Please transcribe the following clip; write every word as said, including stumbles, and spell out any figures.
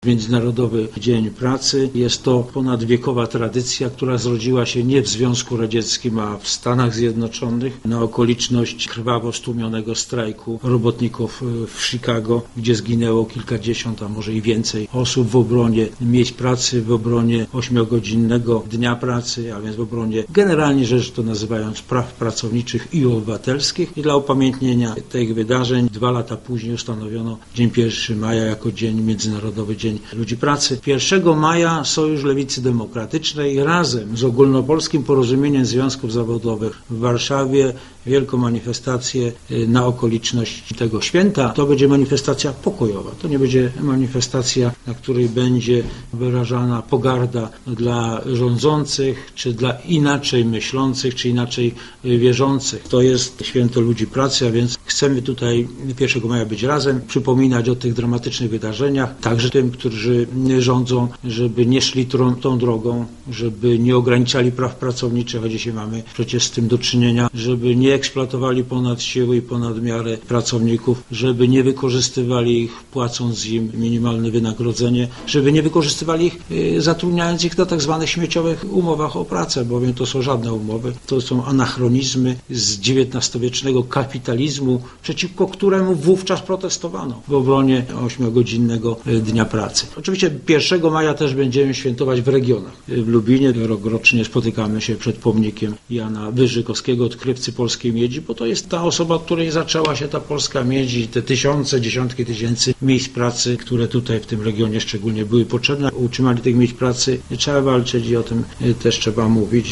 Międzynarodowy Dzień Pracy. Jest to ponadwiekowa tradycja, która zrodziła się nie w Związku Radzieckim, a w Stanach Zjednoczonych na okoliczność krwawo stłumionego strajku robotników w Chicago, gdzie zginęło kilkadziesiąt, a może i więcej osób w obronie miejsc pracy, w obronie ośmiogodzinnego dnia pracy, a więc w obronie, generalnie rzecz to nazywając, praw pracowniczych i obywatelskich. I dla upamiętnienia tych wydarzeń dwa lata później ustanowiono dzień pierwszego maja jako Dzień Międzynarodowy Dzień Ludzi Pracy. pierwszego maja Sojusz Lewicy Demokratycznej razem z Ogólnopolskim Porozumieniem Związków Zawodowych w Warszawie wielką manifestację na okoliczność tego święta. To będzie manifestacja pokojowa. To nie będzie manifestacja, na której będzie wyrażana pogarda dla rządzących, czy dla inaczej myślących, czy inaczej wierzących. To jest święto ludzi pracy, a więc chcemy tutaj pierwszego maja być razem, przypominać o tych dramatycznych wydarzeniach, także tym, którzy rządzą, żeby nie szli tą, tą drogą, żeby nie ograniczali praw pracowniczych, a dzisiaj mamy przecież z tym do czynienia, żeby nie eksploatowali ponad siły i ponad miarę pracowników, żeby nie wykorzystywali ich, płacąc im minimalne wynagrodzenie, żeby nie wykorzystywali ich, zatrudniając ich na tak zwanych śmieciowych umowach o pracę, bowiem to są żadne umowy, to są anachronizmy z dziewiętnastowiecznego kapitalizmu, przeciwko któremu wówczas protestowano w obronie ośmiogodzinnego dnia pracy. Oczywiście pierwszego maja też będziemy świętować w regionach. W Lubinie rokrocznie spotykamy się przed pomnikiem Jana Wyżykowskiego, odkrywcy polskiej miedzi, bo to jest ta osoba, od której zaczęła się ta polska miedź i te tysiące, dziesiątki tysięcy miejsc pracy, które tutaj w tym regionie szczególnie były potrzebne. O utrzymaniu tych miejsc pracy trzeba walczyć i o tym też trzeba mówić.